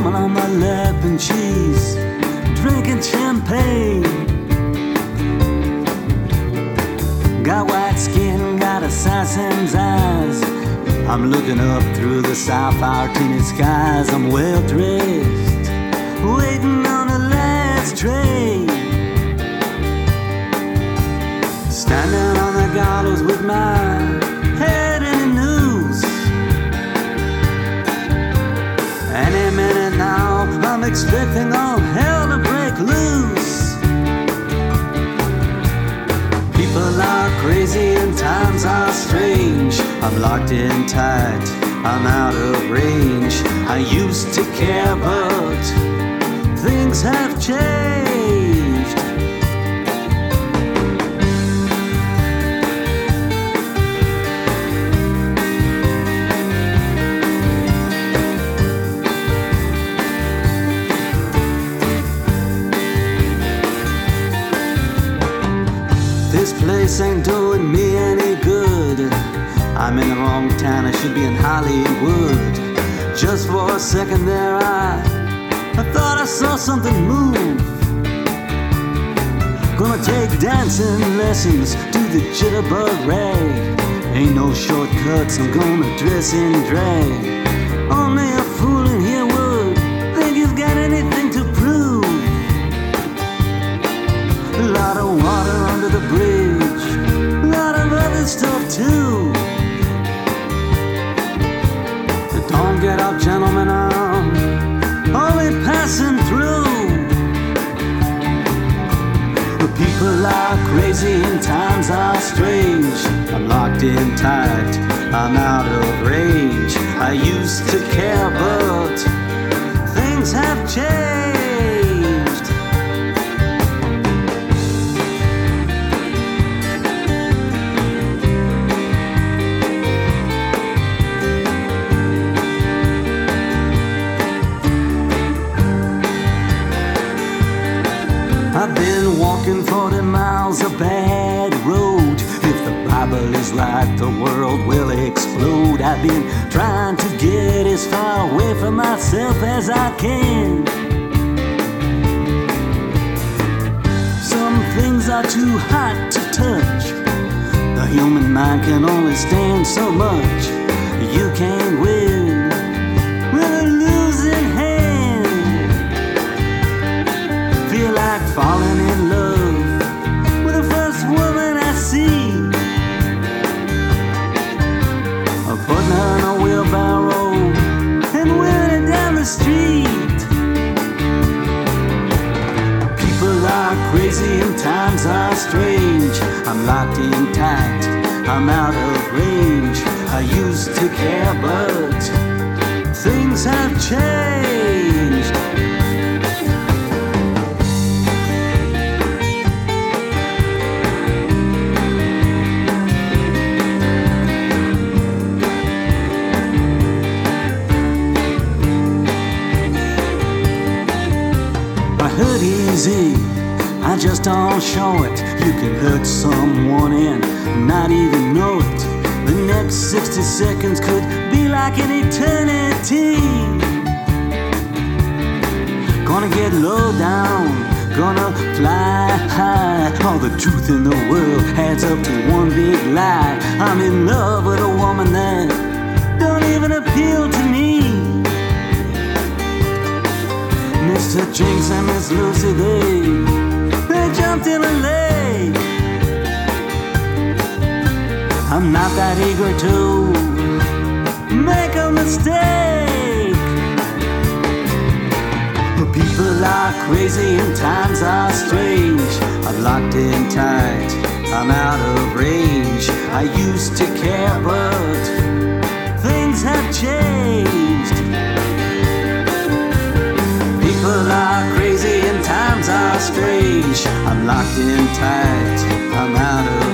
woman on my lap and she's drinking champagne. Got white skin, got assassin's eyes. I'm looking up through the sapphire tinted skies. I'm well dressed, waiting on the last train. Standing on the gallows with my head in the noose. Any minute now, I'm expecting all hell to break loose. People are crazy and times are strange. I'm locked in tight, I'm out of range. I used to care, but things have changed. This place ain't doing me any good. I'm in the wrong town, I should be in Hollywood. Just for a second there, I thought I saw something move. Gonna take dancing lessons, do the jitterbug rag. Ain't no shortcuts, I'm gonna dress in drag. Only a fool in here would think he's got anything to prove. A lot of water under the bridge, a lot of other stuff too. Don't get up, gentlemen, I'm only passing through. The people are crazy and times are strange. I'm locked in tight, I'm out of range. I used to care, but things have changed. I've been walking 40 miles a bad road. If the Bible is right, the world will explode. I've been trying to get as far away from myself as I can. Some things are too hot to touch. The human mind can only stand so much. You can't win with a losing hand. Feel like falling in love with the first woman I see. Putting her in a wheelbarrow and wheeling her down the street. People are crazy and times are strange. I'm locked in tight, I'm out of range. I used to care, but things have changed. Hurt easy, I just don't show it. You can hurt someone and not even know it. The next 60 seconds could be like an eternity. Gonna get low down, gonna fly high. All the truth in the world adds up to one big lie. I'm in love with a woman that don't even appeal to me. Mr. Jinx and Miss Lucy, they jumped in a lake. I'm not that eager to make a mistake. But people are crazy and times are strange. I'm locked in tight, I'm out of range. I used to care, but things have changed. People are crazy and times are strange. I'm locked in tight, I'm out of